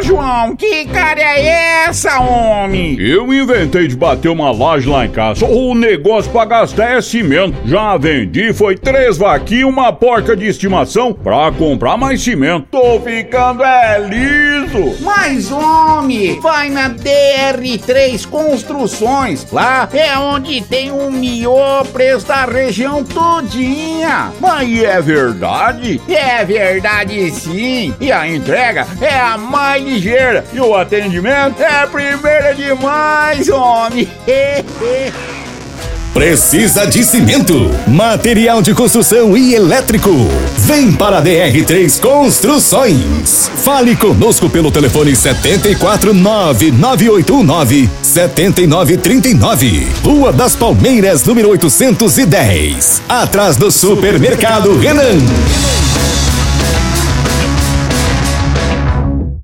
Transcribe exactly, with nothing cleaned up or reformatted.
João, que cara é essa, homem? Eu inventei de bater uma laje lá em casa. O negócio pra gastar é cimento. Já vendi, foi três vaquinhas e uma porca de estimação pra comprar mais cimento. Tô ficando é liso. Mas, homem, vai na D R três Construções. Lá é onde tem o melhor preço da região todinha. Mas é verdade? É verdade, sim. E a entrega é a mais ligeira. E o atendimento é primeira demais, homem. Precisa de cimento, material de construção e elétrico? Vem para a D R três Construções. Fale conosco pelo telefone sete quatro nove, nove oito nove, sete nove três nove. Rua das Palmeiras, número oitocentos e dez. Atrás do Supermercado Renan.